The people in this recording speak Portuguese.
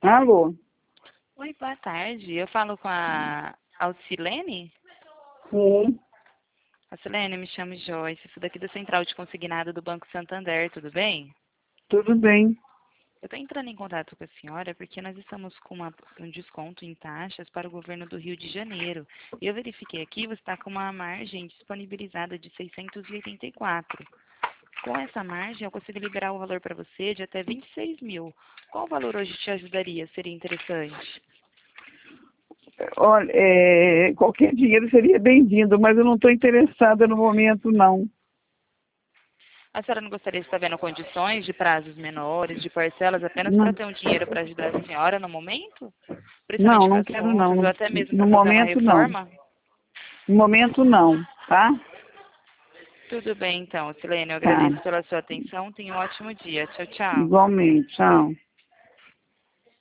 Alô? Oi, boa tarde. Eu falo com a Alcilene? Sim, Alcilene, me chamo Joyce, sou daqui da Central de Consignado do Banco Santander, tudo bem? tudo bem. Eu estou entrando em contato com a senhora porque nós estamos com um desconto em taxas para o governo do Rio de Janeiro. E eu verifiquei aqui, você está com uma margem disponibilizada de 684. Com essa margem, eu consigo liberar o valor para você de até 26 mil. Qual valor hoje te ajudaria? Seria interessante? Olha, qualquer dinheiro seria bem-vindo, mas eu não estou interessada no momento, não. A senhora não gostaria de estar vendo condições de prazos menores, de parcelas, apenas para Não, ter um dinheiro para ajudar a senhora no momento? não, Principalmente com não as quero, não. contas, ou até mesmo No para fazer uma momento, não. reforma? No momento, não, tá? Tudo bem, então, Silene, eu Tá. agradeço pela sua atenção. Tenha um ótimo dia. Tchau, tchau. Igualmente, tchau.